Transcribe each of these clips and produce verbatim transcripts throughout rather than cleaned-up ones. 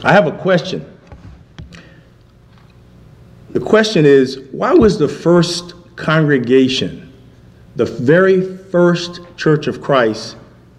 I have a question. The question is, why was the first congregation, the very first Church of Christ,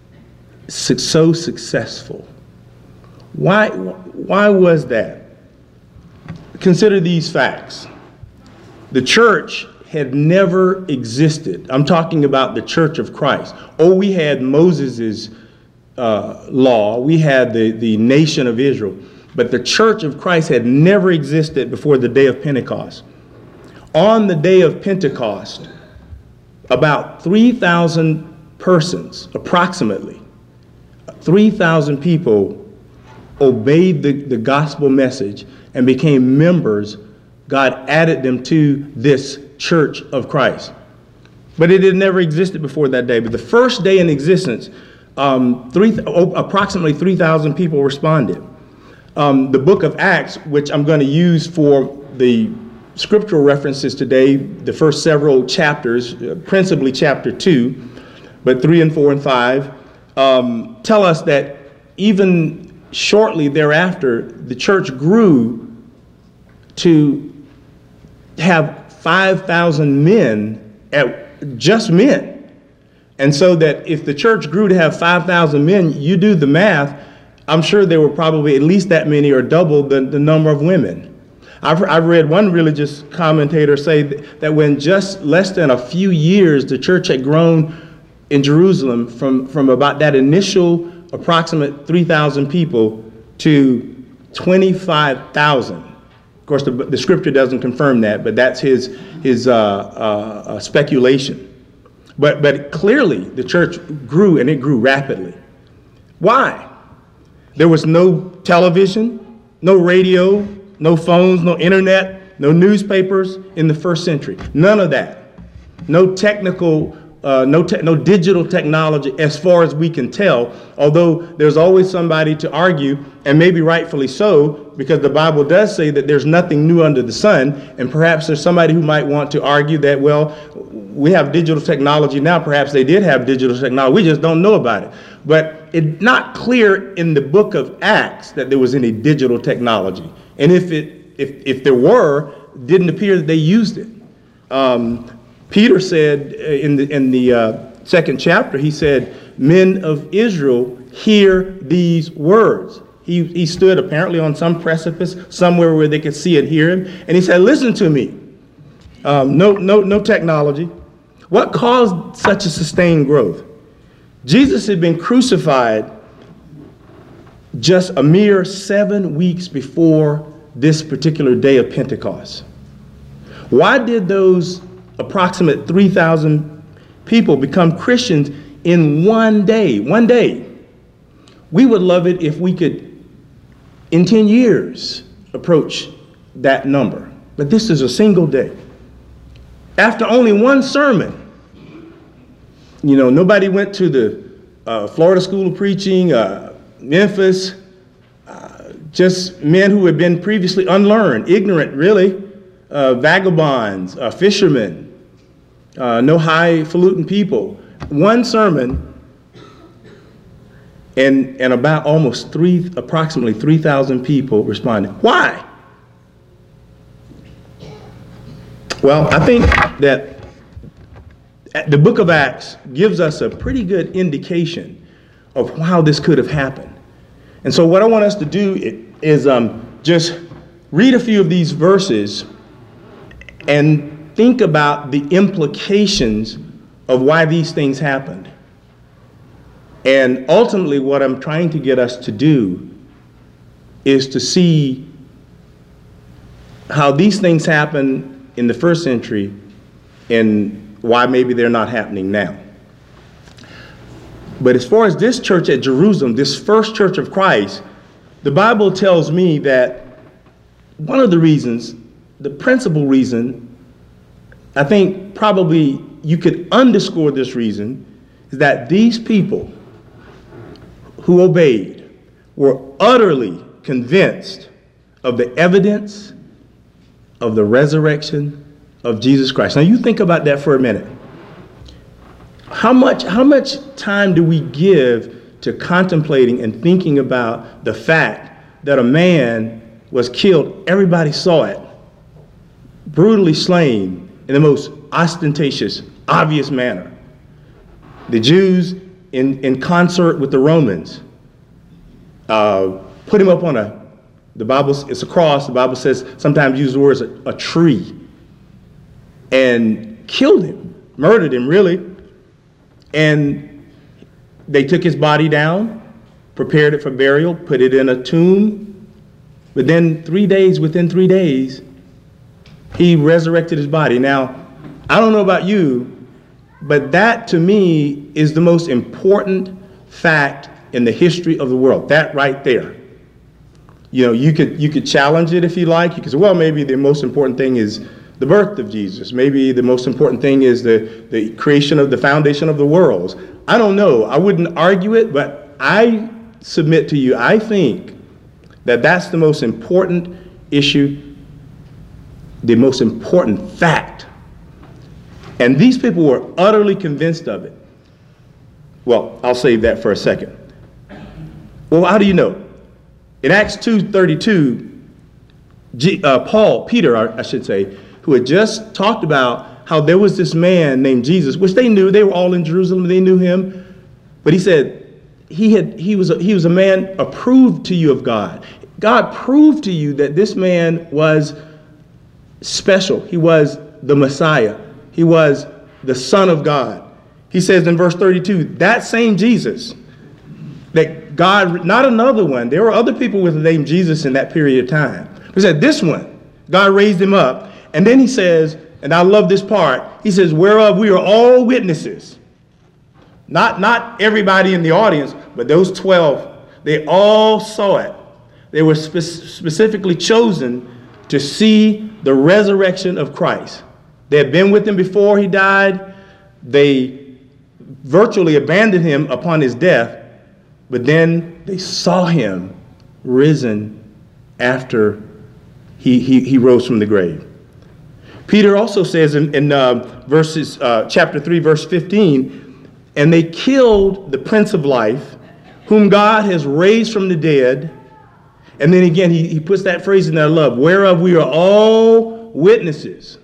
so successful? Why, why was that? Consider these facts. The church had never existed. I'm talking about the Church of Christ. Oh, we had Moses's uh, law. We had the, the nation of Israel. But the Church of Christ had never existed before the day of Pentecost. On the day of Pentecost, about three thousand persons, approximately, three thousand people obeyed the, the gospel message and became members. God added them to this Church of Christ. But it had never existed before that day. But the first day in existence, um, three, oh, approximately three thousand people responded. Um, the book of Acts, which I'm going to use for the scriptural references today, the first several chapters, uh, principally chapter two, but three and four and five, um, tell us that even shortly thereafter, the church grew to have five thousand men, at just men. And so that if the church grew to have five thousand men, you do the math, I'm sure there were probably at least that many or double the, the number of women. I've, I've read one religious commentator say that, that when just less than a few years the church had grown in Jerusalem from, from about that initial approximate three thousand people to twenty-five thousand. Of course, the, the scripture doesn't confirm that, but that's his, his uh, uh, uh, speculation. But, but clearly the church grew, and it grew rapidly. Why? There was no television, no radio, no phones, no internet, no newspapers in the first century. None of that. No technical, uh, no, te- no digital technology as far as we can tell, although there's always somebody to argue, and maybe rightfully so, because the Bible does say that there's nothing new under the sun, and perhaps there's somebody who might want to argue that, well, we have digital technology now. Perhaps they did have digital technology. We just don't know about it. But it's not clear in the book of Acts that there was any digital technology. And if it if if there were, it didn't appear that they used it. Um, Peter said in the in the uh, second chapter, he said, "Men of Israel, hear these words." He he stood apparently on some precipice somewhere where they could see and hear him, and he said, "Listen to me." Um, no no no technology. What caused such a sustained growth? Jesus had been crucified just a mere seven weeks before this particular day of Pentecost. Why did those approximate three thousand people become Christians in one day? One day. We would love it if we could, in ten years, approach that number. But this is a single day. After only one sermon. You know, nobody went to the uh, Florida School of Preaching, uh, Memphis, uh, just men who had been previously unlearned, ignorant, really, uh, vagabonds, uh, fishermen, uh, no highfalutin people. One sermon, and and about almost three, approximately three thousand people responded. Why? Well, I think that the book of Acts gives us a pretty good indication of how this could have happened. And so what I want us to do is um, just read a few of these verses and think about the implications of why these things happened. And ultimately what I'm trying to get us to do is to see how these things happen in the first century and why maybe they're not happening now. But as far as this church at Jerusalem, this first Church of Christ, the Bible tells me that one of the reasons, the principal reason, I think probably you could underscore this reason, is that these people who obeyed were utterly convinced of the evidence of the resurrection of Jesus Christ. Now you think about that for a minute. How much, how much time do we give to contemplating and thinking about the fact that a man was killed, everybody saw it, brutally slain in the most ostentatious, obvious manner. The Jews, in, in concert with the Romans, uh, put him up on a, the Bible, it's a cross, the Bible says, sometimes use the words, a, a tree, and killed him, murdered him, really. And they took his body down, prepared it for burial, put it in a tomb. But then three days, within three days, he resurrected his body. Now, I don't know about you, but that to me is the most important fact in the history of the world. That right there. You know, you could you could challenge it if you like. You could say, well, maybe the most important thing is the birth of Jesus. Maybe the most important thing is the, the creation of the foundation of the worlds. I don't know. I wouldn't argue it, but I submit to you, I think that that's the most important issue, the most important fact. And these people were utterly convinced of it. Well, I'll save that for a second. Well, how do you know? In Acts two thirty-two, G, uh, Paul, Peter, I should say, who had just talked about how there was this man named Jesus, which they knew. They were all in Jerusalem. They knew him. But he said he had he was a, he was a man approved to you of God. God proved to you that this man was special. He was the Messiah. He was the Son of God. He says in verse thirty-two, that same Jesus, that God, not another one. There were other people with the name Jesus in that period of time. He said this one, God raised him up. And then he says, and I love this part, he says, whereof we are all witnesses. Not, not everybody in the audience, but those twelve, they all saw it. They were spe- specifically chosen to see the resurrection of Christ. They had been with him before he died. They virtually abandoned him upon his death, but then they saw him risen after he, he, he rose from the grave. Peter also says in, in uh, verses, uh, chapter three, verse fifteen, and they killed the Prince of Life, whom God has raised from the dead. And then again, he, he puts that phrase in there, love, whereof we are all witnesses.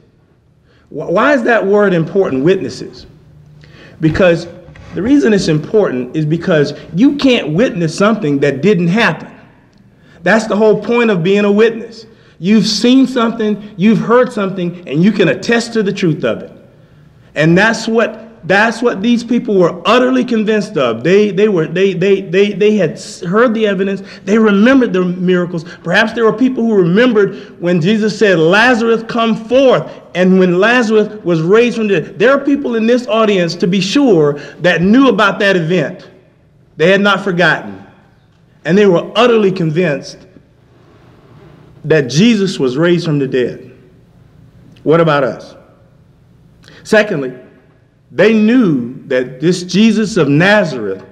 Why is that word important, witnesses? Because the reason it's important is because you can't witness something that didn't happen. That's the whole point of being a witness. You've seen something, you've heard something, and you can attest to the truth of it. And that's what that's what these people were utterly convinced of. They they were they they they they had heard the evidence, they remembered the miracles. Perhaps there were people who remembered when Jesus said, Lazarus, come forth. And when Lazarus was raised from the dead. There are people in this audience, to be sure, that knew about that event. They had not forgotten. And they were utterly convinced that Jesus was raised from the dead. What about us? Secondly, they knew that this Jesus of Nazareth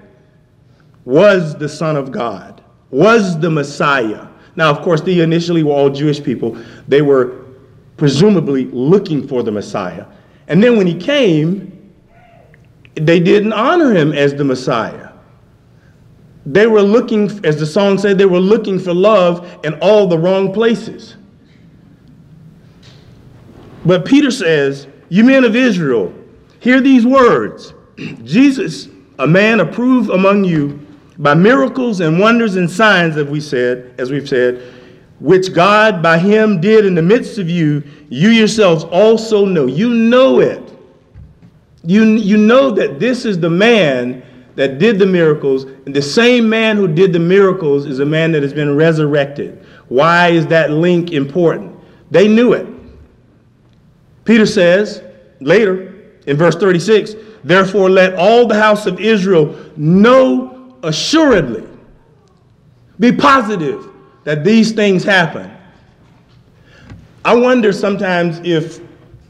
was the Son of God, was the Messiah. Now, of course, they initially were all Jewish people. They were presumably looking for the Messiah. And then when he came, they didn't honor him as the Messiah. They were looking, as the song said, they were looking for love in all the wrong places. But Peter says, you men of Israel, hear these words. Jesus, a man approved among you by miracles and wonders and signs, as we said, as we've said, which God by him did in the midst of you, you yourselves also know. You know it. You, you know that this is the man that did the miracles, and the same man who did the miracles is a man that has been resurrected. Why is that link important? They knew it. Peter says later in verse thirty-six, therefore let all the house of Israel know assuredly, be positive that these things happen. I wonder sometimes if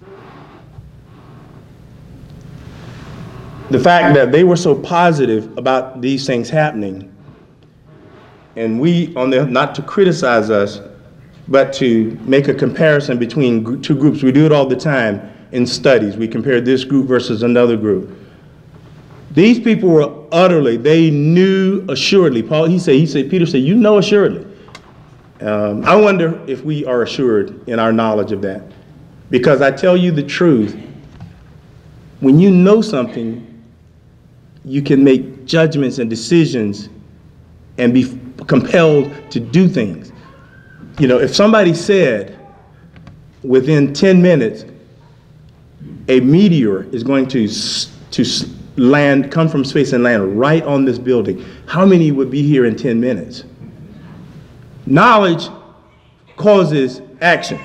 the fact that they were so positive about these things happening, and we, on the, not to criticize us, but to make a comparison between two groups. We do it all the time in studies. We compare this group versus another group. These people were utterly, they knew assuredly. Paul, he said, he said, Peter said, you know assuredly Um, I wonder if we are assured in our knowledge of that. Because I tell you the truth, when you know something, you can make judgments and decisions and be compelled to do things. You know, if somebody said within ten minutes, a meteor is going to, to land, come from space and land right on this building, how many would be here in ten minutes? Knowledge causes action.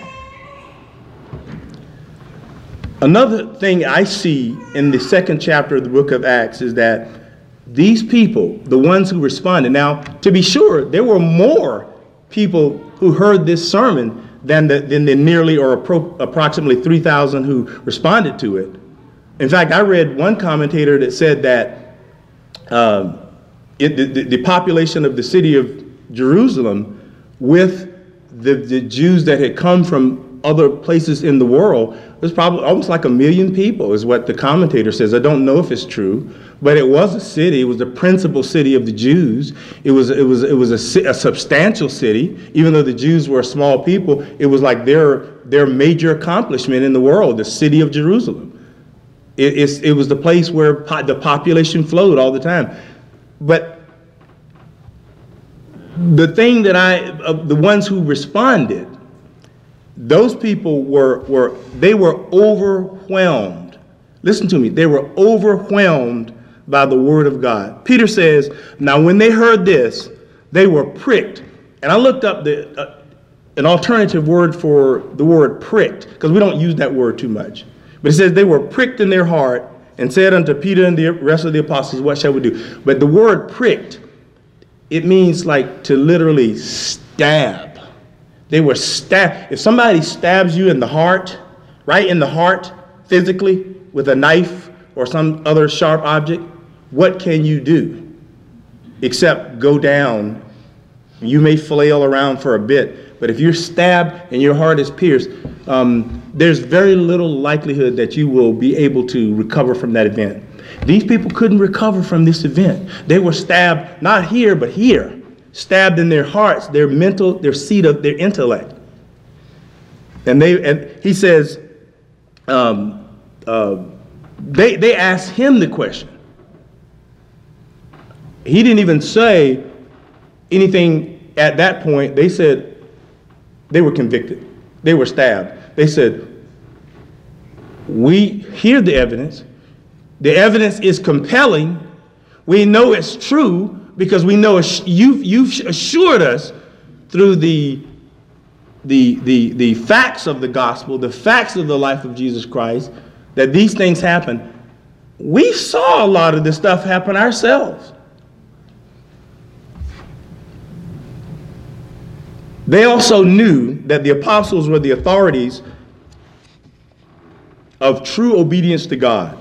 Another thing I see in the second chapter of the book of Acts is that these people, the ones who responded, now, to be sure, there were more people who heard this sermon than the, than the nearly or appro- approximately three thousand who responded to it. In fact, I read one commentator that said that um, it, the, the population of the city of Jerusalem with the, the Jews that had come from other places in the world was probably almost like a million people, is what the commentator says. I don't know if it's true, but it was a city. It was the principal city of the Jews. It was it was it was a, a substantial city, even though the Jews were a small people. It was like their their major accomplishment in the world, the city of Jerusalem. It, it's, it was the place where po- the population flowed all the time. But the thing that I, uh, the ones who responded, those people were, were, they were overwhelmed. Listen to me. They were overwhelmed by the word of God. Peter says, now when they heard this, they were pricked. And I looked up the, uh, an alternative word for the word pricked, because we don't use that word too much. But it says they were pricked in their heart and said unto Peter and the rest of the apostles, what shall we do? But the word pricked, it means like to literally stab. They were stabbed. If somebody stabs you in the heart, right in the heart, physically, with a knife or some other sharp object, what can you do except go down? You may flail around for a bit, but if you're stabbed and your heart is pierced, um, there's very little likelihood that you will be able to recover from that event. These people couldn't recover from this event. They were stabbed, not here, but here. Stabbed in their hearts, their mental, their seat of their intellect. And they, and he says, um, uh, they, they asked him the question. He didn't even say anything at that point. They said they were convicted. They were stabbed. They said, we hear the evidence. The evidence is compelling. We know it's true because we know you've, you've assured us through the, the, the, the facts of the gospel, the facts of the life of Jesus Christ, that these things happen. We saw a lot of this stuff happen ourselves. They also knew that the apostles were the authorities of true obedience to God.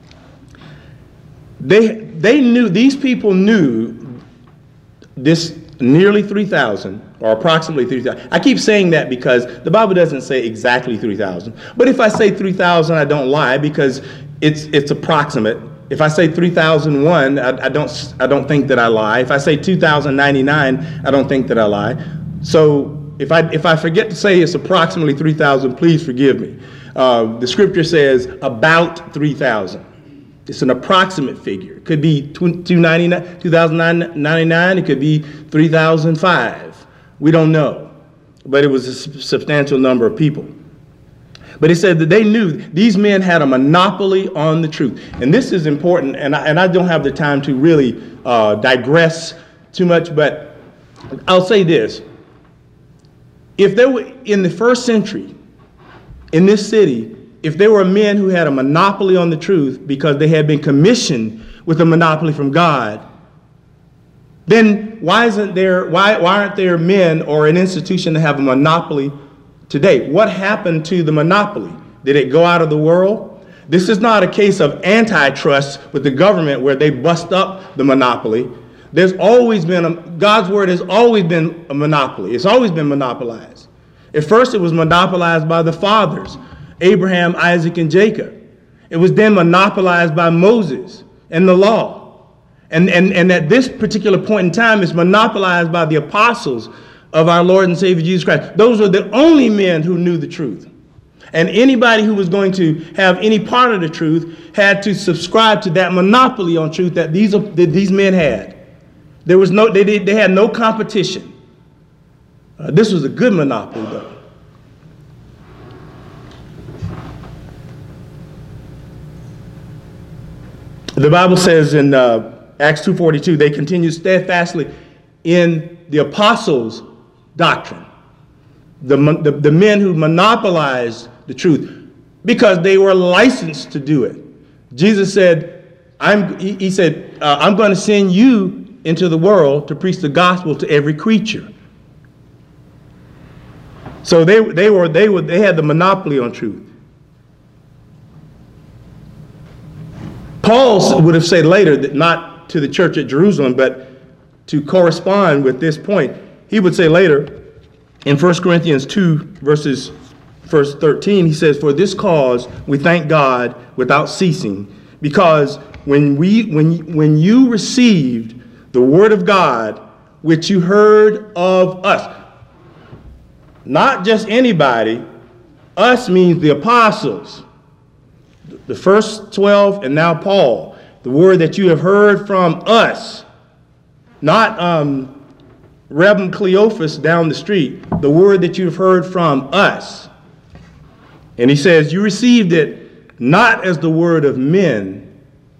They, they knew, these people knew this nearly three thousand, or approximately three thousand. I keep saying that because the Bible doesn't say exactly three thousand. But if I say three thousand, I don't lie because it's, it's approximate. If I say three thousand one, I, I, don't, I don't think that I lie. If I say two thousand ninety-nine, I don't think that I lie. So if I, if I forget to say it's approximately three thousand, please forgive me. Uh, the scripture says about three thousand. It's an approximate figure. It could be two thousand ninety-nine. It could be three thousand five. We don't know. But it was a substantial number of people. But it said that they knew these men had a monopoly on the truth. And this is important, and I, and I don't have the time to really uh, digress too much, but I'll say this. If there were, in the first century, in this city, if there were men who had a monopoly on the truth because they had been commissioned with a monopoly from God, then why isn't there, why, why aren't there men or an institution that have a monopoly today? What happened to the monopoly? Did it go out of the world? This is not a case of antitrust with the government where they bust up the monopoly. There's always been, a, God's word has always been a monopoly. It's always been monopolized. At first it was monopolized by the fathers, Abraham, Isaac, and Jacob. It was then monopolized by Moses and the law. And, and, and at this particular point in time, it's monopolized by the apostles, of our Lord and Savior Jesus Christ. Those were the only men who knew the truth. And anybody who was going to have any part of the truth had to subscribe to that monopoly on truth that these, that these men had. There was no, they, did, they had no competition. Uh, this was a good monopoly, though. The Bible says in uh, Acts two forty-two, they continued steadfastly in the apostles' doctrine. The, the, the men who monopolized the truth because they were licensed to do it. Jesus said, I'm, he, he said, uh, I'm going to send you into the world to preach the gospel to every creature. So they, they, were, they, were, they had the monopoly on truth. Paul would have said later, that not to the church at Jerusalem, but to correspond with this point, he would say later in First Corinthians two, verses verse thirteen, he says, for this cause we thank God without ceasing, because when, we, when, when you received the word of God, which you heard of us, not just anybody, us means the apostles, the first twelve, and now Paul. The word that you have heard from us, not um, Reverend Cleophas down the street, the word that you've heard from us. And he says, you received it not as the word of men,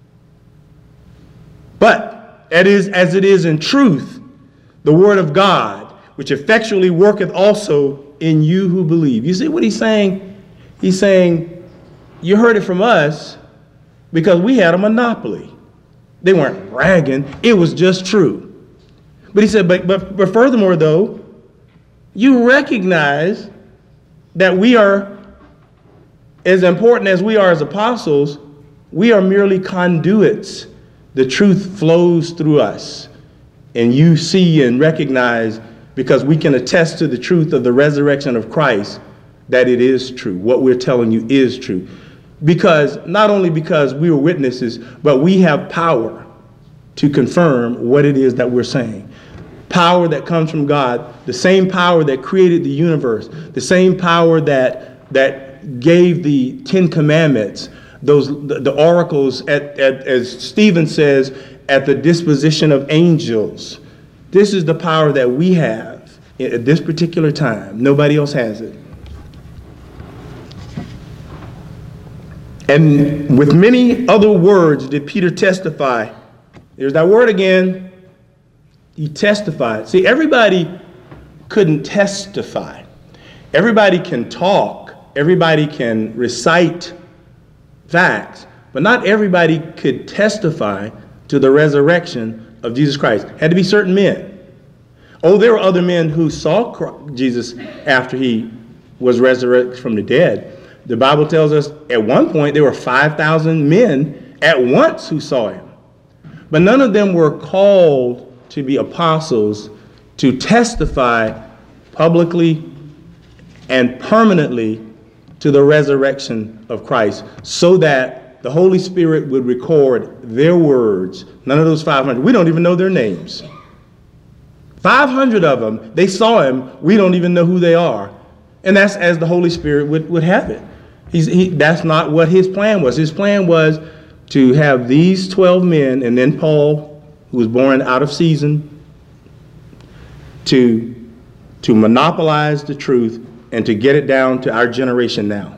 but it is, as it is in truth, the word of God, which effectually worketh also in you who believe. You see what he's saying? He's saying, you heard it from us because we had a monopoly. They weren't bragging. It was just true. But he said, but, but, but furthermore, though, you recognize that we are, as important as we are as apostles, we are merely conduits. The truth flows through us. And you see and recognize, because we can attest to the truth of the resurrection of Christ, that it is true. What we're telling you is true. Because, not only because we were witnesses, but we have power to confirm what it is that we're saying. Power that comes from God, the same power that created the universe, the same power that, that gave the Ten Commandments, those the, the oracles, at, at, as Stephen says, at the disposition of angels. This is the power that we have at this particular time. Nobody else has it. And with many other words did Peter testify. There's that word again. He testified. See, everybody couldn't testify. Everybody can talk. Everybody can recite facts. But not everybody could testify to the resurrection of Jesus Christ. Had to be certain men. Oh, there were other men who saw Jesus after he was resurrected from the dead. The Bible tells us at one point there were five thousand men at once who saw him. But none of them were called to be apostles to testify publicly and permanently to the resurrection of Christ, so that the Holy Spirit would record their words. None of those five hundred. We don't even know their names. five hundred of them, they saw him. We don't even know who they are. And that's as the Holy Spirit would, would have it. He's, he, that's not what his plan was. His plan was to have these twelve men, and then Paul, who was born out of season, to, to monopolize the truth and to get it down to our generation now.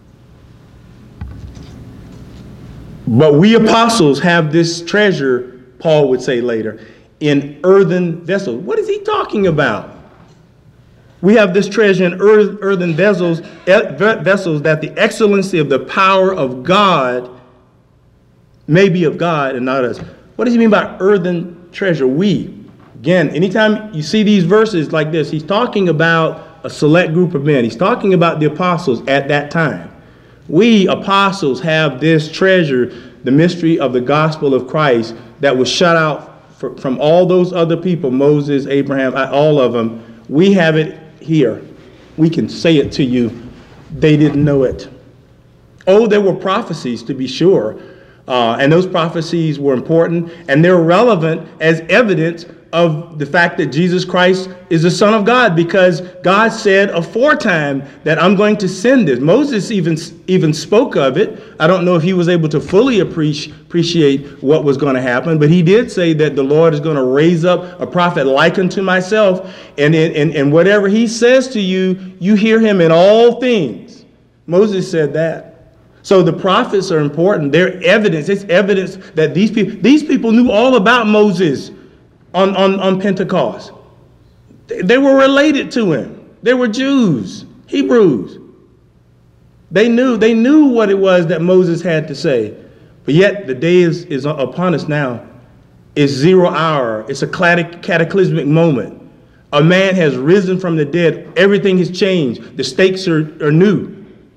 But we apostles have this treasure, Paul would say later, in earthen vessels. What is he talking about? We have this treasure in earthen vessels, vessels that the excellency of the power of God may be of God and not us. What does he mean by earthen treasure? We. Again, anytime you see these verses like this, he's talking about a select group of men. He's talking about the apostles at that time. We apostles have this treasure, the mystery of the gospel of Christ, that was shut out for, from all those other people, Moses, Abraham, all of them. We have it here. We can say it to you. They didn't know it. Oh, there were prophecies, to be sure. Uh, and those prophecies were important, and they're relevant as evidence of the fact that Jesus Christ is the Son of God, because God said aforetime that I'm going to send this. Moses even, even spoke of it. I don't know if he was able to fully appreciate, appreciate what was going to happen, but he did say that the Lord is going to raise up a prophet like unto myself, and, and, and whatever he says to you, you hear him in all things. Moses said that. So the prophets are important. They're evidence. It's evidence that these people, these people knew all about Moses on, on, on Pentecost. They, they were related to him. They were Jews, Hebrews. They knew, they knew what it was that Moses had to say. But yet the day is, is upon us now. It's zero hour. It's a cataclysmic moment. A man has risen from the dead. Everything has changed. The stakes are, are new.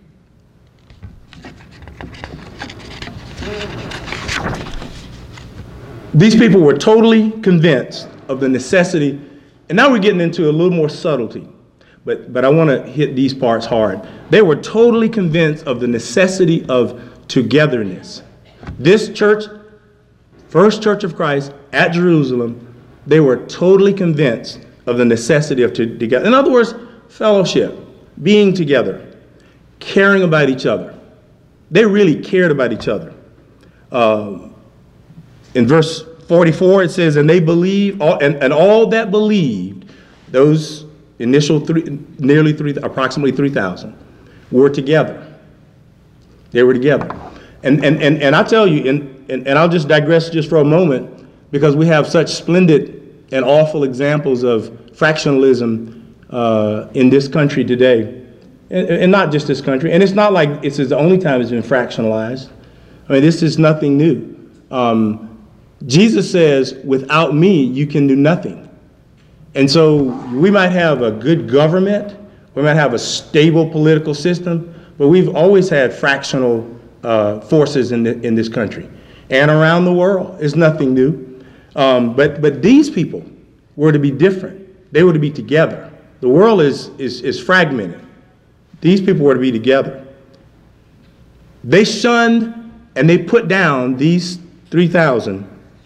These people were totally convinced of the necessity, and now we're getting into a little more subtlety, but, but I want to hit these parts hard. They were totally convinced of the necessity of togetherness. This church, First Church of Christ at Jerusalem, they were totally convinced of the necessity of together. In other words, fellowship, being together, caring about each other. They really cared about each other. Uh, In verse forty-four, it says, and they believed, all, and, and all that believed, those initial three, nearly three, approximately three thousand, were together. They were together. And, and, and, and I tell you, and, and, and I'll just digress just for a moment, because we have such splendid and awful examples of fractionalism uh, in this country today, and, and not just this country. And it's not like it's the only time it's been fractionalized. I mean, this is nothing new. Um, Jesus says, without me, you can do nothing. And so we might have a good government, we might have a stable political system, but we've always had fractional uh, forces in, the, in this country and around the world. It's nothing new. Um, but, but these people were to be different. They were to be together. The world is, is, is fragmented. These people were to be together. They shunned and they put down these three thousand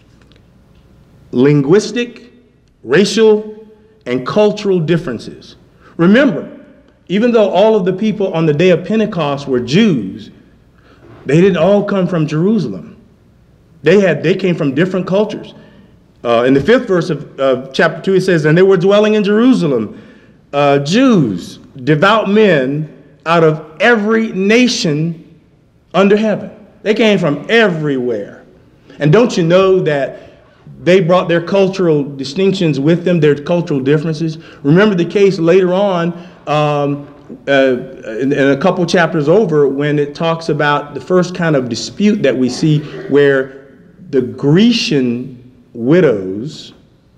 linguistic, racial, and cultural differences. Remember, even though all of the people on the day of Pentecost were Jews, they didn't all come from Jerusalem. They had they came from different cultures. Uh, in the fifth verse of, of chapter two, it says, and they were dwelling in Jerusalem, uh, Jews, devout men out of every nation under heaven. They came from everywhere. And don't you know that they brought their cultural distinctions with them, their cultural differences? Remember the case later on, um, uh, in, in a couple chapters over, when it talks about the first kind of dispute that we see where the Grecian widows,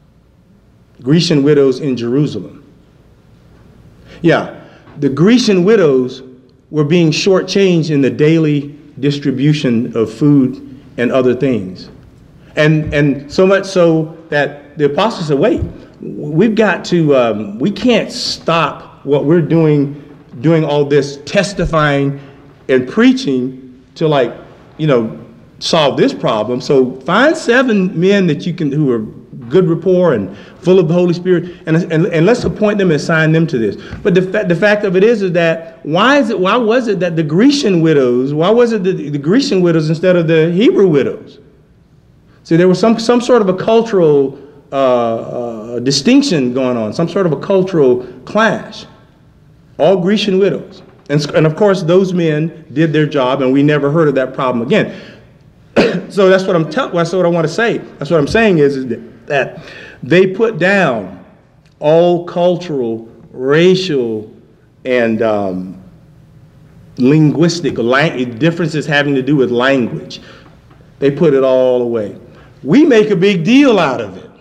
Grecian widows in Jerusalem. Yeah, the Grecian widows were being shortchanged in the daily distribution of food and other things. And and so much so that the apostles said, wait, we've got to, um, we can't stop what we're doing, doing all this testifying and preaching to, like, you know, solve this problem. So find seven men that you can, who are good rapport and full of the Holy Spirit, and, and, and let's appoint them and assign them to this. But the, fa- the fact of it is, is that why is it, why was it that the Grecian widows, why was it the, the Grecian widows instead of the Hebrew widows? See, there was some, some sort of a cultural uh, uh, distinction going on, some sort of a cultural clash. All Grecian widows. And, and of course, those men did their job, and we never heard of that problem again. So that's what I'm telling. That's what I want to say. That's what I'm saying is, is that, that they put down all cultural, racial, and um, linguistic lang- differences having to do with language. They put it all away. We make a big deal out of it.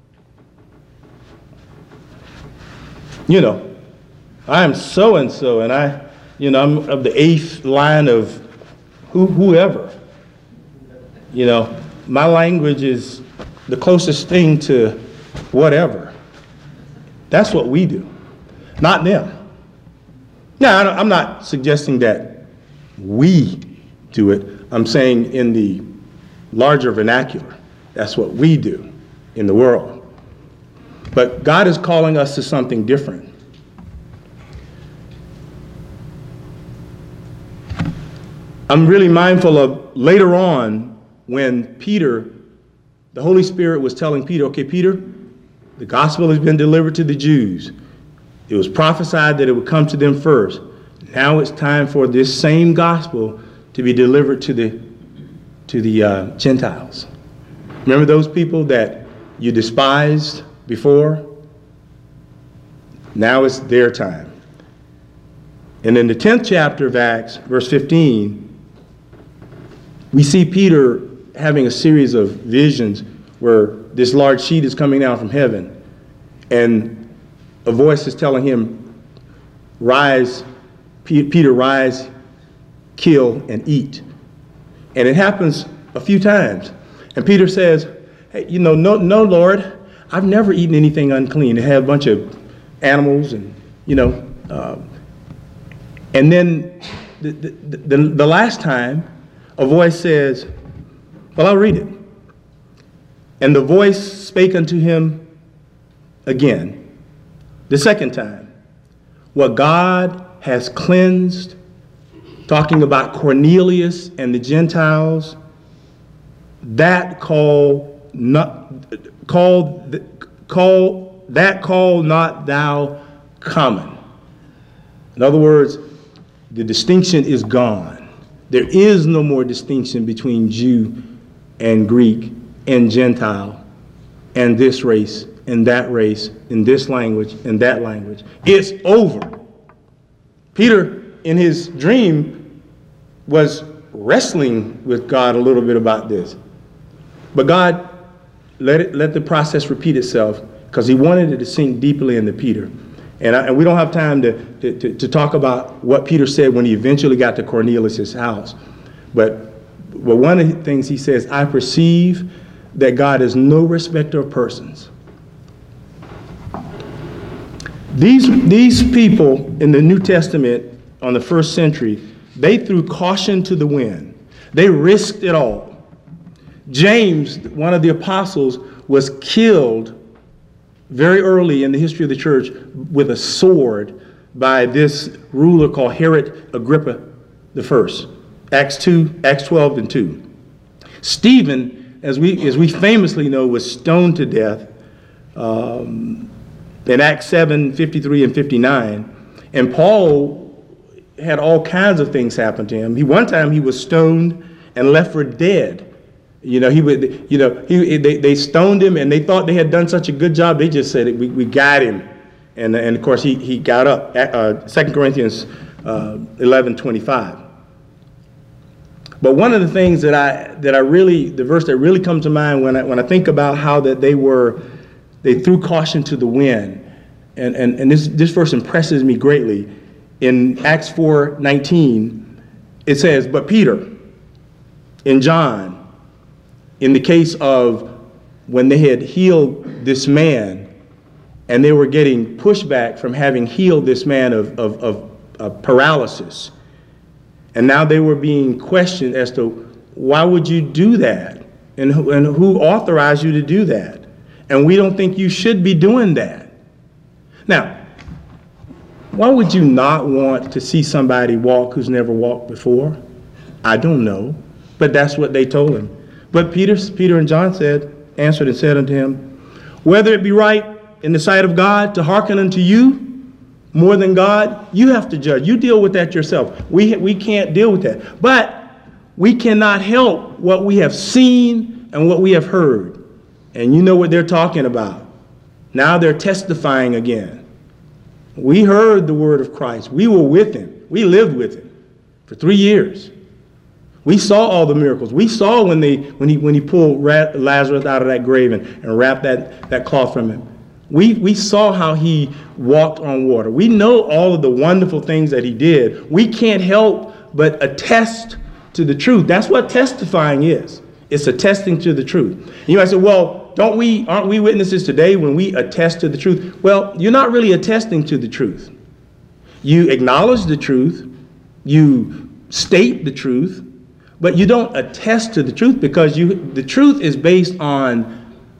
You know, I am so and so, and I, you know, I'm of the eighth line of who, whoever. You know, my language is the closest thing to whatever. That's what we do, not them. Now, I don't, I'm not suggesting that we do it. I'm saying in the larger vernacular, that's what we do in the world. But God is calling us to something different. I'm really mindful of later on when Peter, the Holy Spirit was telling Peter, okay, Peter, the gospel has been delivered to the Jews. It was prophesied that it would come to them first. Now it's time for this same gospel to be delivered to the, to the uh, Gentiles. Remember those people that you despised before? Now it's their time. And in the tenth chapter of Acts, verse fifteen, we see Peter having a series of visions where this large sheet is coming down from heaven, and a voice is telling him, rise, P- Peter, rise, kill, and eat. And it happens a few times. And Peter says, hey, you know, no, no, Lord, I've never eaten anything unclean. They have a bunch of animals and, you know. Uh, and then the, the, the, the last time, a voice says, well, I'll read it. And the voice spake unto him again, the second time, what God has cleansed, talking about Cornelius and the Gentiles, that call not call call that call not thou common. In other words, the distinction is gone. There is no more distinction between Jew and Greek and Gentile and this race and that race and this language and that language. It's over. Peter, in his dream, was wrestling with God a little bit about this. But God let it let the process repeat itself because he wanted it to sink deeply into Peter. And, I, and we don't have time to, to, to talk about what Peter said when he eventually got to Cornelius' house. But, but one of the things he says, I perceive that God is no respecter of persons. These, these people in the New Testament on the first century, they threw caution to the wind. They risked it all. James, one of the apostles, was killed very early in the history of the church with a sword by this ruler called Herod Agrippa the First. Acts two, Acts twelve and two. Stephen, as we as we famously know, was stoned to death um, in Acts seven, fifty-three and fifty-nine. And Paul had all kinds of things happen to him. He one time he was stoned and left for dead. You know, he would. You know, he they, they stoned him, and they thought they had done such a good job. They just said, "We we got him," and and of course he he got up. Uh, Second Corinthians uh, eleven twenty-five. But one of the things that I that I really the verse that really comes to mind when I when I think about how that they were they threw caution to the wind, and and and this this verse impresses me greatly. In Acts four nineteen, it says, "But Peter and John, in the case of when they had healed this man and they were getting pushback from having healed this man of, of, of, of paralysis, and now they were being questioned as to why would you do that? And who, and who authorized you to do that? And we don't think you should be doing that." Now, why would you not want to see somebody walk who's never walked before? I don't know, but that's what they told him. But Peter, Peter and John said, answered and said unto him, whether it be right in the sight of God to hearken unto you more than God, you have to judge. You deal with that yourself. We, we can't deal with that. But we cannot help what we have seen and what we have heard. And you know what they're talking about. Now they're testifying again. We heard the word of Christ. We were with him. We lived with him for three years. We saw all the miracles. We saw when they when he when he pulled Lazarus out of that grave and, and wrapped that, that cloth from him. We we saw how he walked on water. We know all of the wonderful things that he did. We can't help but attest to the truth. That's what testifying is. It's attesting to the truth. And you might say, well, don't we aren't we witnesses today when we attest to the truth? Well, you're not really attesting to the truth. You acknowledge the truth, you state the truth, but you don't attest to the truth because you the truth is based on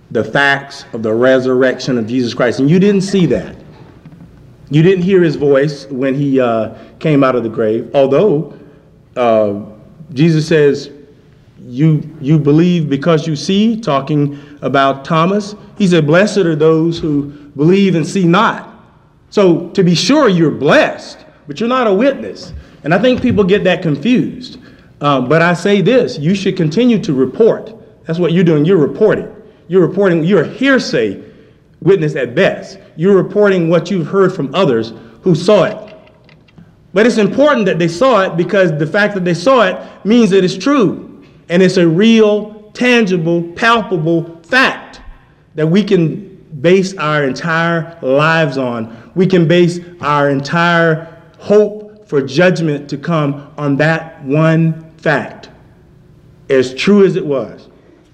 the facts of the resurrection of Jesus Christ. And you didn't see that. You didn't hear his voice when he uh, came out of the grave, although uh, Jesus says, you, you believe because you see, talking about Thomas. He said, blessed are those who believe and see not. So to be sure, you're blessed, but you're not a witness. And I think people get that confused. Um, but I say this, you should continue to report. That's what you're doing. You're reporting. You're reporting. You're a hearsay witness at best. You're reporting what you've heard from others who saw it. But it's important that they saw it, because the fact that they saw it means that it's true. And it's a real, tangible, palpable fact that we can base our entire lives on. We can base our entire hope for judgment to come on that one fact, as true as it was.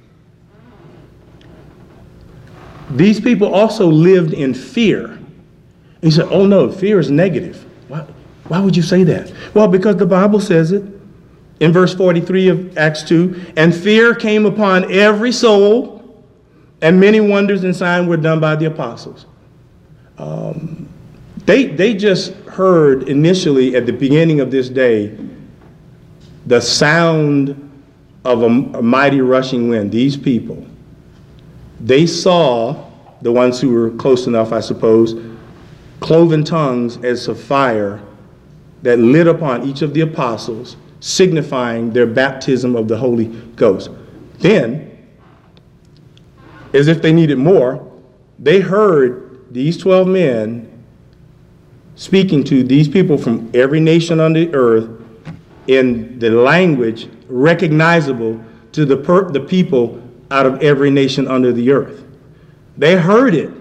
These people also lived in fear. And you said, oh no, fear is negative. Why, why would you say that? Well, because the Bible says it in verse forty-three of Acts two, and fear came upon every soul, and many wonders and signs were done by the apostles. Um, they, they just heard initially at the beginning of this day the sound of a, a mighty rushing wind. These people, they saw, the ones who were close enough, I suppose, cloven tongues as of fire that lit upon each of the apostles, signifying their baptism of the Holy Ghost. Then, as if they needed more, they heard these twelve men speaking to these people from every nation on the earth in the language recognizable to the, per the people out of every nation under the earth. They heard it.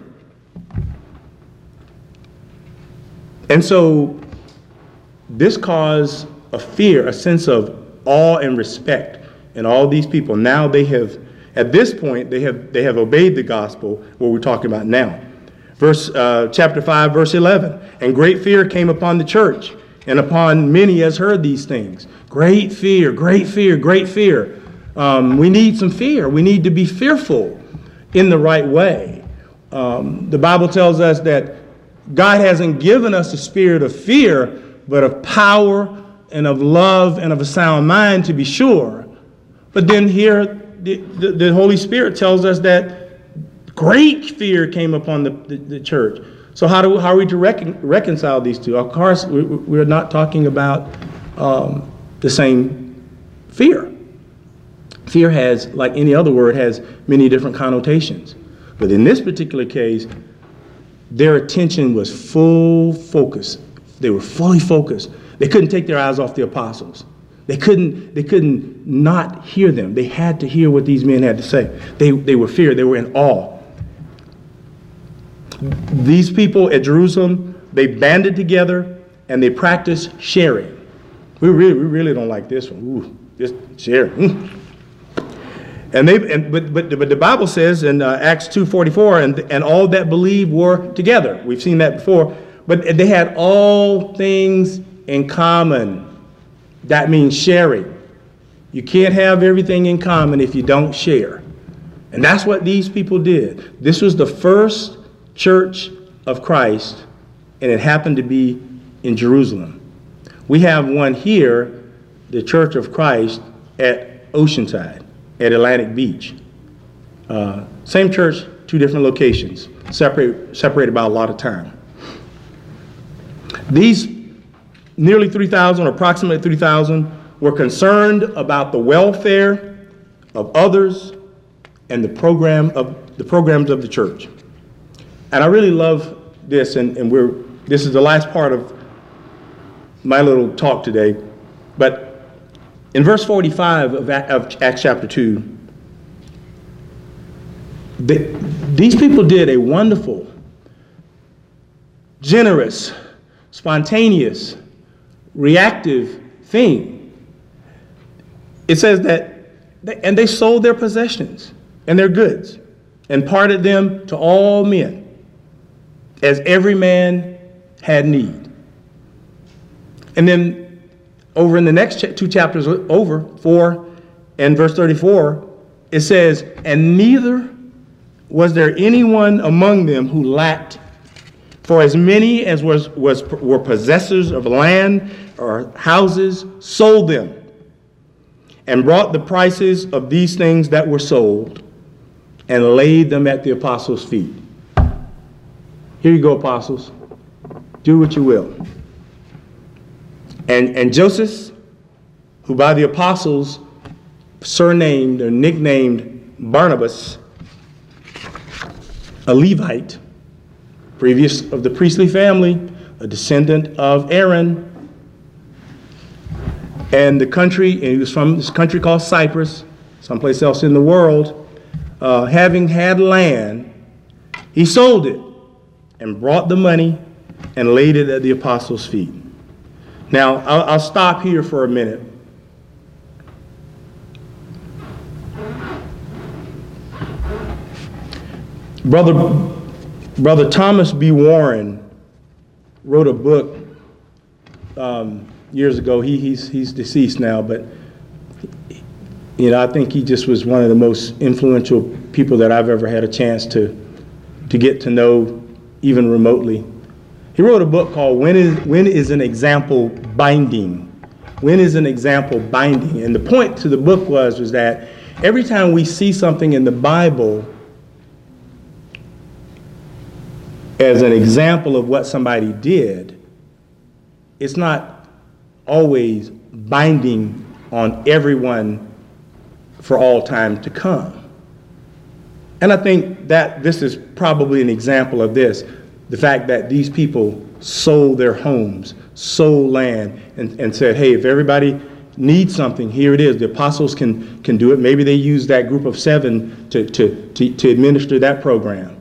And so this caused a fear, a sense of awe and respect in all these people. Now they have, at this point, they have they have obeyed the gospel, what we're talking about now. Verse uh, chapter five, verse eleven. And great fear came upon the church, and upon many as heard these things. Great fear, great fear, great fear. Um, we need some fear. We need to be fearful in the right way. Um, the Bible tells us that God hasn't given us a spirit of fear, but of power and of love and of a sound mind, to be sure. But then here, the, the, the Holy Spirit tells us that great fear came upon the, the, the church. So how, do, how are we to recon, reconcile these two? Of course, we, we're not talking about um, the same fear. Fear has, like any other word, has many different connotations. But in this particular case, their attention was full focus. They were fully focused. They couldn't take their eyes off the apostles. They couldn't, they couldn't not hear them. They had to hear what these men had to say. They, they were feared. They were in awe. These people at Jerusalem, they banded together and they practiced sharing. We really, we really don't like this one. Ooh, just sharing. And they, and, but, but, but the Bible says in uh, Acts two forty-four, and, and all that believed were together. We've seen that before. But they had all things in common. That means sharing. You can't have everything in common if you don't share. And that's what these people did. This was the first church of Christ, and it happened to be in Jerusalem. We have one here, the Church of Christ at Oceanside, at Atlantic Beach. Uh, same church, two different locations, separate, separated by a lot of time. These nearly three thousand, or approximately three thousand, were concerned about the welfare of others and the program of the programs of the church. And I really love this, and, and we're this is the last part of my little talk today. But in verse forty-five of, of Acts chapter two, they, these people did a wonderful, generous, spontaneous, reactive thing. It says that, they, and they sold their possessions and their goods and parted them to all men, as every man had need. And then over in the next ch two chapters over, four and verse thirty-four, it says, and neither was there anyone among them who lacked? For as many as was, was, were possessors of land or houses sold them, and brought the prices of these things that were sold, and laid them at the apostles' feet. Here you go, apostles. Do what you will. And, and Joseph, who by the apostles surnamed or nicknamed Barnabas, a Levite, previous of the priestly family, a descendant of Aaron, and the country, and he was from this country called Cyprus, someplace else in the world, uh, having had land, he sold it and brought the money and laid it at the apostles' feet. Now, I'll, I'll stop here for a minute. Brother, Brother Thomas B. Warren wrote a book um, years ago. He, he's, he's deceased now, but you know, I think he just was one of the most influential people that I've ever had a chance to, to get to know, even remotely. He wrote a book called When is, When is an Example Binding? When is an Example Binding? And the point to the book was, was that every time we see something in the Bible as an example of what somebody did, it's not always binding on everyone for all time to come. And I think that this is probably an example of this, the fact that these people sold their homes, sold land, and, and said, hey, if everybody needs something, here it is. The apostles can, can do it. Maybe they use that group of seven to, to, to, to administer that program.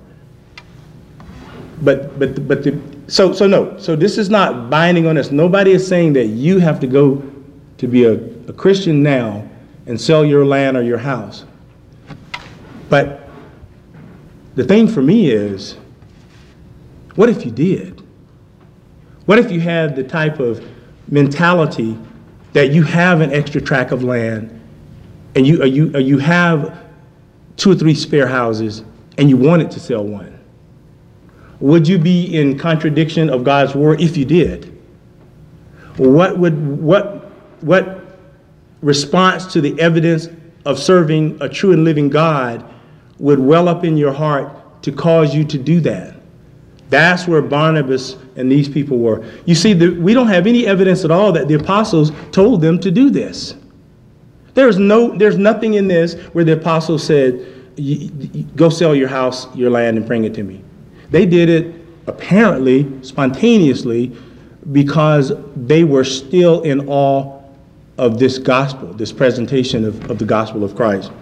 But but but the, so so no. So this is not binding on us. Nobody is saying that you have to go to be a, a Christian now and sell your land or your house. But the thing for me is, what if you did? What if you had the type of mentality that you have an extra tract of land, and you or you or you have two or three spare houses, and you wanted to sell one? Would you be in contradiction of God's word if you did? What would what what response to the evidence of serving a true and living God would well up in your heart to cause you to do that? That's where Barnabas and these people were. You see, the, we don't have any evidence at all that the apostles told them to do this. There's no, there's nothing in this where the apostles said, go sell your house, your land, and bring it to me. They did it apparently spontaneously because they were still in awe of this gospel, this presentation of, of the gospel of Christ.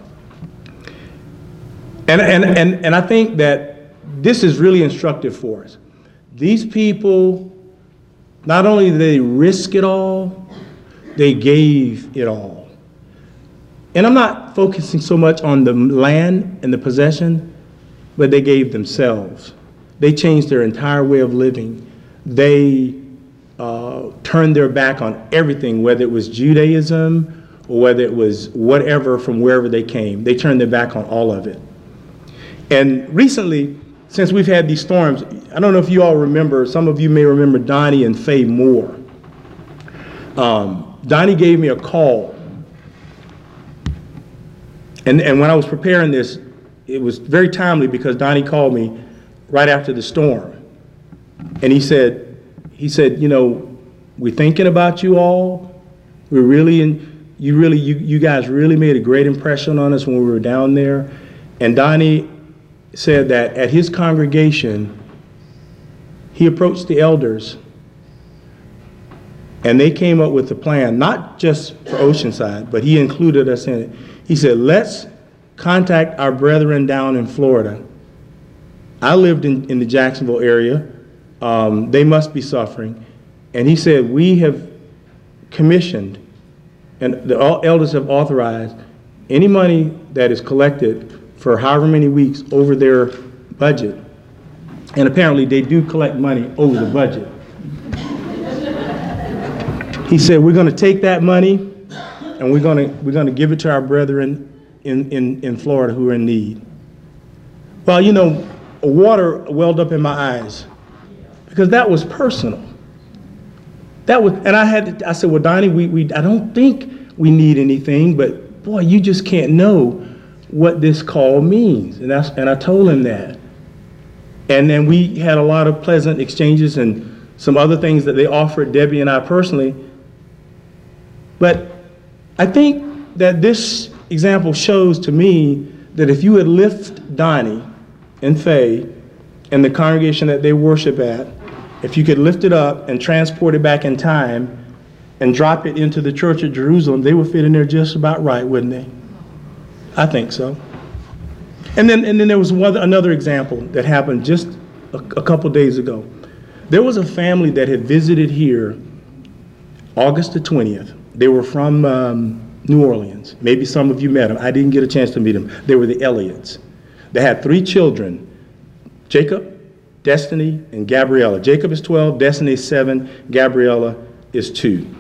And, and, and, and I think that this is really instructive for us. These people, not only did they risk it all, they gave it all. And I'm not focusing so much on the land and the possession, but they gave themselves. They changed their entire way of living. They uh, turned their back on everything, whether it was Judaism or whether it was whatever from wherever they came. They turned their back on all of it. And recently, since we've had these storms, I don't know if you all remember, some of you may remember Donnie and Faye Moore. Um, Donnie gave me a call. And, and when I was preparing this, it was very timely because Donnie called me right after the storm. And he said, he said, you know, we're thinking about you all. We're really, in, you really, you, you guys really made a great impression on us when we were down there. And Donnie said that at his congregation, he approached the elders and they came up with a plan, not just for Oceanside, but he included us in it. He said, let's contact our brethren down in Florida. I lived in, in the Jacksonville area. Um, they must be suffering. And he said, we have commissioned, and the elders have authorized, any money that is collected for however many weeks over their budget. And apparently they do collect money over the budget. He said, we're going to take that money and we're going to we're going to give it to our brethren in, in, in Florida who are in need. Well, you know, water welled up in my eyes because that was personal. That was, and I had, to, I said, well, Donnie, we, we, I don't think we need anything, but boy, you just can't know what this call means. And that's, and I told him that. And then we had a lot of pleasant exchanges and some other things that they offered Debbie and I personally. But I think that this example shows to me that if you would lift Donnie and Faye and the congregation that they worship at, if you could lift it up and transport it back in time and drop it into the Church of Jerusalem, they would fit in there just about right, wouldn't they? I think so. And then, and then there was one, another example that happened just a, a couple days ago. There was a family that had visited here August the twentieth. They were from um, New Orleans. Maybe some of you met them. I didn't get a chance to meet them. They were the Elliots. They had three children, Jacob, Destiny, and Gabriella. Jacob is twelve, Destiny is seven, Gabriella is two.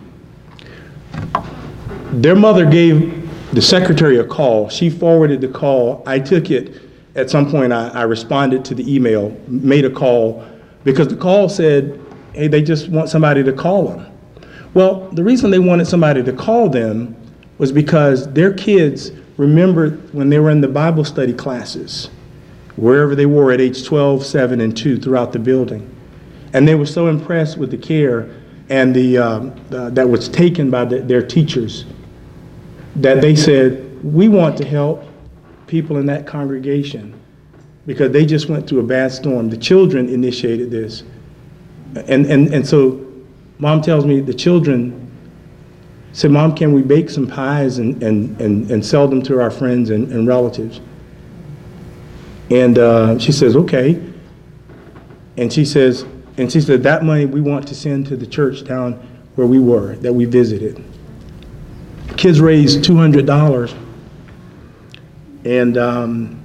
Their mother gave the secretary a call. She forwarded the call. I took it. At some point, I, I responded to the email, made a call, because the call said, hey, they just want somebody to call them. Well, the reason they wanted somebody to call them was because their kids remembered when they were in the Bible study classes, wherever they were at age twelve, seven, and two throughout the building. And they were so impressed with the care and the, um, uh, that was taken by the, their teachers that they said, we want to help people in that congregation because they just went through a bad storm. The children initiated this. And, and, and so Mom tells me the children said, Mom, can we bake some pies and, and, and, and sell them to our friends and, and relatives? And uh, she says, okay. And she says, and she said, that money we want to send to the church down where we were, that we visited. Kids raised two hundred dollars. And, um,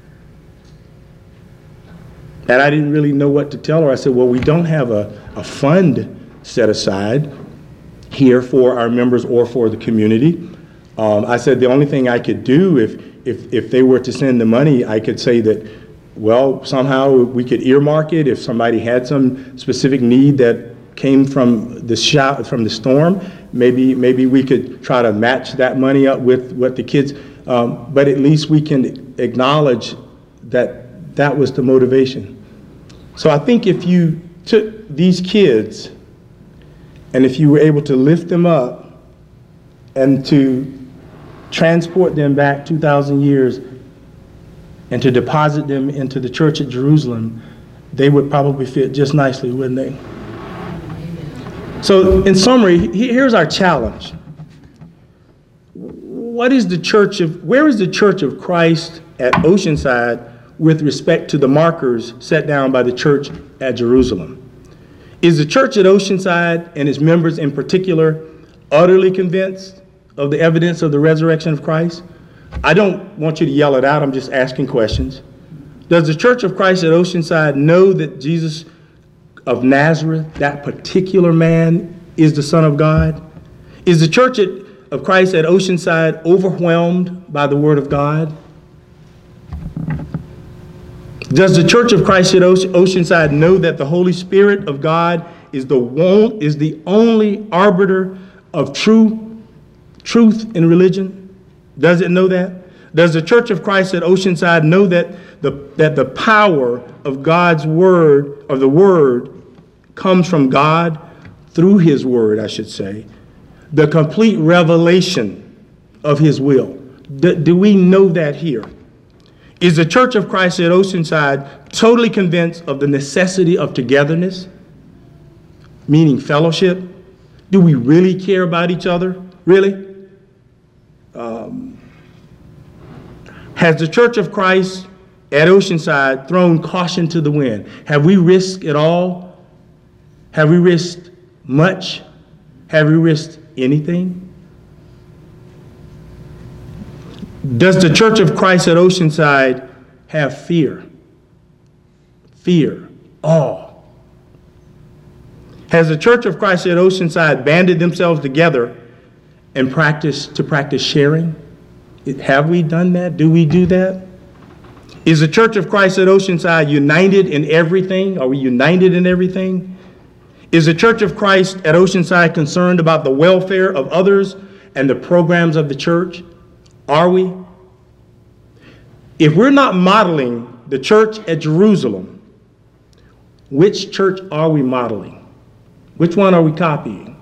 and I didn't really know what to tell her. I said, well, we don't have a, a fund set aside here for our members or for the community. Um, I said the only thing I could do if, if, if they were to send the money, I could say that, well, somehow we could earmark it if somebody had some specific need that came from the shout, from the storm. Maybe, maybe we could try to match that money up with what the kids, um, but at least we can acknowledge that that was the motivation. So I think if you took these kids and if you were able to lift them up and to transport them back two thousand years and to deposit them into the Church at Jerusalem, they would probably fit just nicely, wouldn't they? So in summary, here's our challenge. What is the church of, where is the Church of Christ at Oceanside with respect to the markers set down by the church at Jerusalem? Is the church at Oceanside and its members in particular utterly convinced of the evidence of the resurrection of Christ? I don't want you to yell it out, I'm just asking questions. Does the Church of Christ at Oceanside know that Jesus of Nazareth, that particular man, is the Son of God? Is the Church of Christ at Oceanside overwhelmed by the Word of God? Does the Church of Christ at Oceanside know that the Holy Spirit of God is the one, is the only arbiter of true truth in religion? Does it know that? Does the Church of Christ at Oceanside know that the that the power of God's word, of the Word, comes from God through His Word, I should say, the complete revelation of His will? Do, do we know that here? Is the Church of Christ at Oceanside totally convinced of the necessity of togetherness, meaning fellowship? Do we really care about each other? Really? Um, has the Church of Christ at Oceanside thrown caution to the wind? Have we risked it all? Have we risked much? Have we risked anything? Does the Church of Christ at Oceanside have fear? Fear, awe. Has the Church of Christ at Oceanside banded themselves together and practice to practice sharing? Have we done that? Do we do that? Is the Church of Christ at Oceanside united in everything? Are we united in everything? Is the Church of Christ at Oceanside concerned about the welfare of others and the programs of the church? Are we? If we're not modeling the church at Jerusalem, which church are we modeling? Which one are we copying?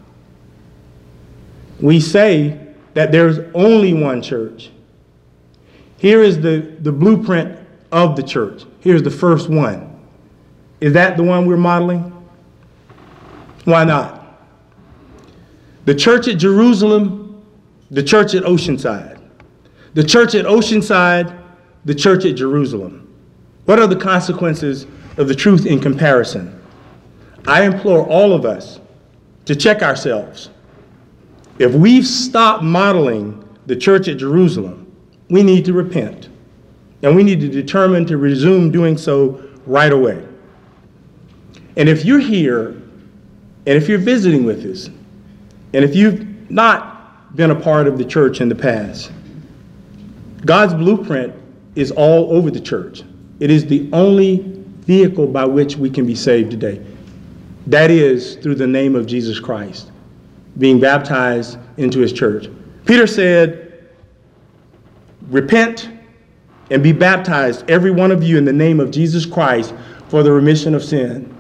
We say that there's only one church. Here is the, the blueprint of the church. Here's the first one. Is that the one we're modeling? Why not? The church at Jerusalem, the church at Oceanside. The church at Oceanside, the church at Jerusalem. What are the consequences of the truth in comparison? I implore all of us to check ourselves. If we've stopped modeling the church at Jerusalem, we need to repent. And we need to determine to resume doing so right away. And if you're here, and if you're visiting with us, and if you've not been a part of the church in the past, God's blueprint is all over the church. It is the only vehicle by which we can be saved today. That is through the name of Jesus Christ, being baptized into his church. Peter said, repent and be baptized, every one of you, in the name of Jesus Christ for the remission of sin,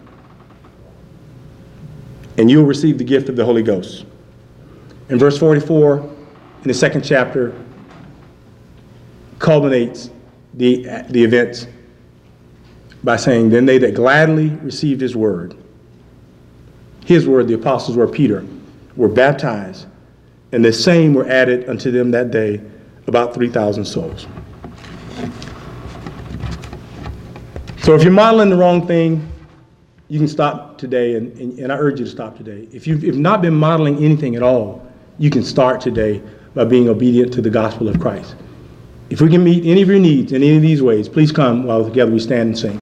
and you'll receive the gift of the Holy Ghost. In verse forty-four, in the second chapter, culminates the, the events by saying, then they that gladly received his word, his word, the apostles' word, Peter, were baptized, and the same were added unto them that day, about three thousand souls. So if you're modeling the wrong thing, you can stop today, and, and, and I urge you to stop today. If you've if not been modeling anything at all, you can start today by being obedient to the gospel of Christ. If we can meet any of your needs in any of these ways, please come while together we stand and sing.